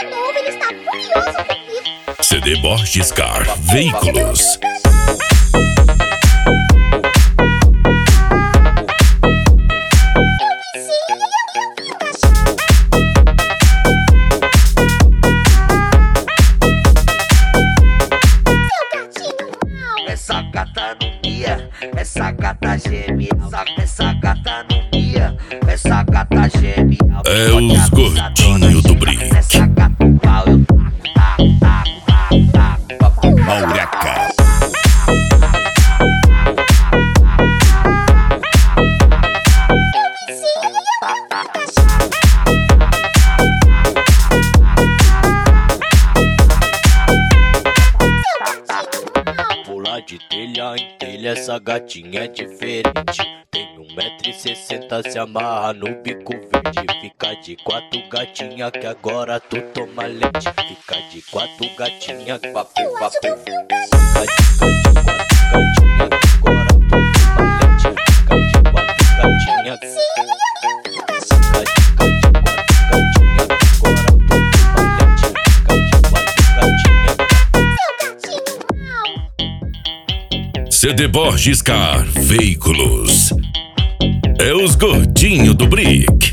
é novo, ele está furioso comigo. CD Borges Car Veículos. Essa gata não mia, essa gata geme, essa gata não mia, essa gata geme. É os gordinhos do Brick. Essa gata o pau eu taco. Aureca. Pular de telha em telha, essa gatinha é diferente. Tem 1,60 m, se amarra no bico verde. Fica de 4 gatinha que agora tu toma leite. Fica de 4 gatinha, papo, papo. Fica de 4 gatinha que agora tu toma leite. Fica de 4 gatinha. CD Borges Car Veículos. É os gordinhos do Brick.